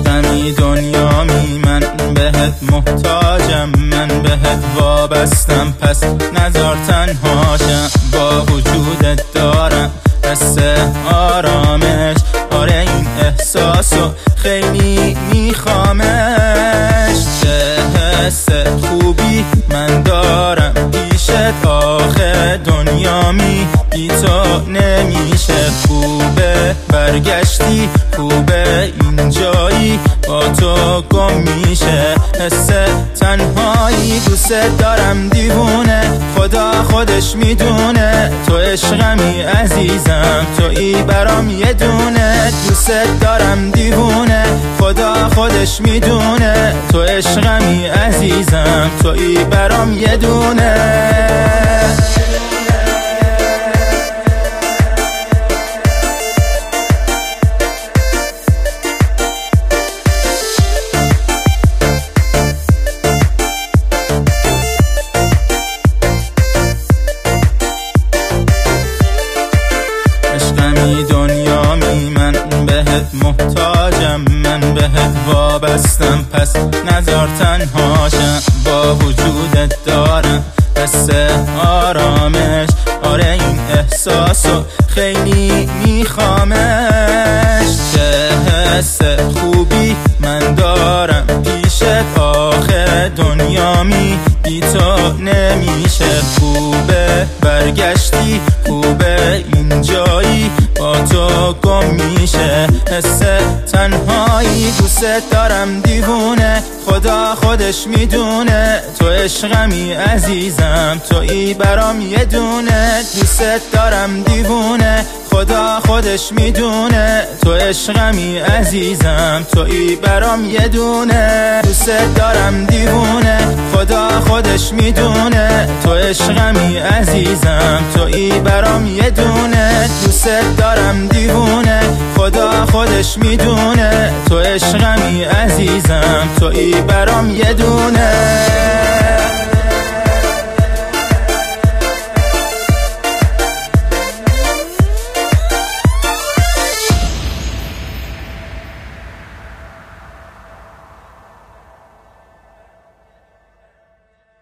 عشقمی دنیامی، من بهت محتاجم، من بهت وابستم، پس نذار تنهاشم. با وجودت دارم حس آرامش، آره این احساسو خیلی میخوامش. چه حس خوبی من دارم پیشت، آخه دنیامی بی تو نمیشه. خوبه برگشتی، خوبه اینجایی، با تو گم میشه حس تنهایی. دوست دارم دیوونه، خدا خودش میدونه، تو عشقمی عزیزم، تویی برام یه دونه. دوست دارم دیوونه، خدا خودش میدونه، تو عشقمی عزیزم، تویی برام یه دونه. عشقمی دنیامی، من بهت محتاجم، من بهت وابستم، پس نذار تنهاشم. با وجودت دارم حس آرامش، آره این احساسو خیلی میخوامش. چه حس خوبی من دارم پیشت، آخه دنیامی بی تو نمیشه. خوبه برگشتی، خوبه اینجایی، با تو گم میشه حس تنهایی. دوست دارم دیوونه، خدا خودش میدونه، تو عشقمی عزیزم، تویی برام یه دونه. دوست دارم دیوونه، خدا خودش میدونه، تو عشقمی عزیزم، تویی برام یه دونه. دوست دارم دیوونه، خدا خودش میدونه، تو عشقمی عزیزم، تویی برام یه دونه. دوست دارم دیوونه، خدا خودش میدونه، تو عشقمی عزیزم، تویی برام یه دونه.